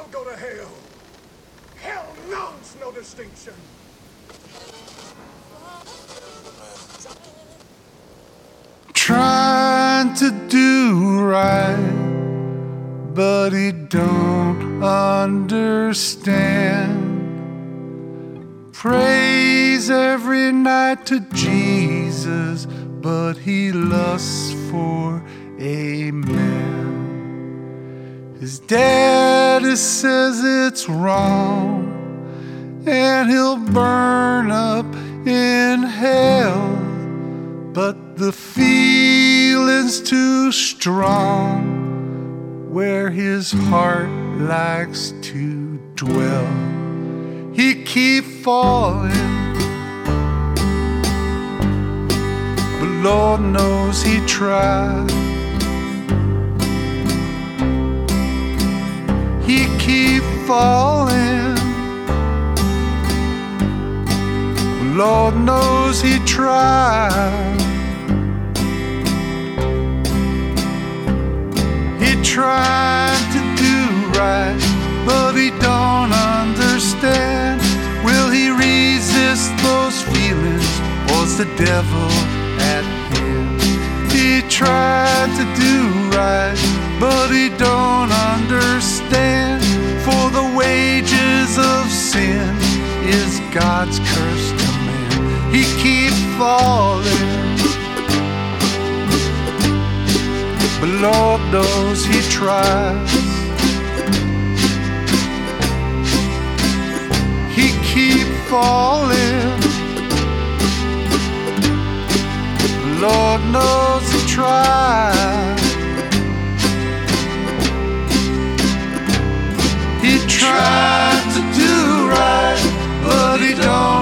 all go to hell. Hell knows no distinction. Trying to do right, but he don't understand. Prays every night to Jesus, but he lusts for a man. His daddy says it's wrong, and he'll burn up in hell, but the feeling's too strong where his heart likes to dwell. He keep falling, but Lord knows he tried. He keep falling, but Lord knows he tried. He tried to do right, but he don't understand. Will he resist those feelings, or's the devil at hand? He tried to do right, but he don't understand. For the wages of sin is God's curse to man. He keeps falling, but Lord knows he tries. He keep falling, Lord knows he tries. He tried to do right, but he don't